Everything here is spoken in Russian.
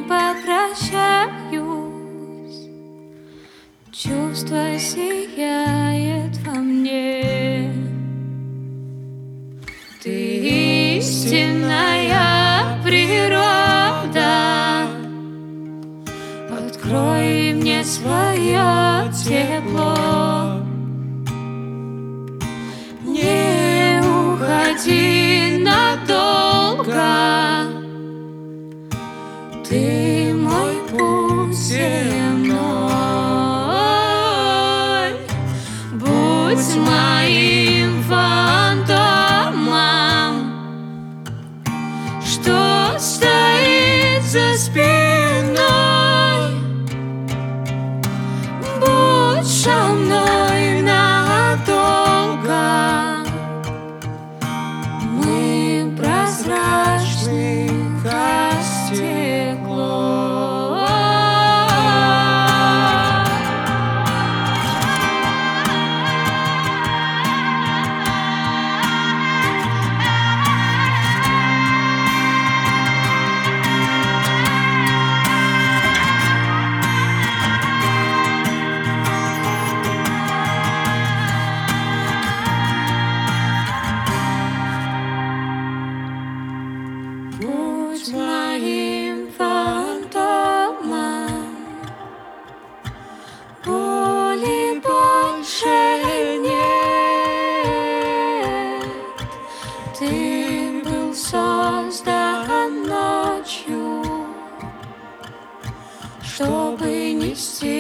попрощаюсь. Чувство сияет во мне. Ты истинная природа, открой мне свое тепло. Не уходи надолго, ты мой путь земной. Будь моим фантомом, что стоит за спиной. Будь со мной надолго, мы прозрачны, как стекло. Будь моим фантомом, боли больше нет. Ты был создан ночью, чтобы нести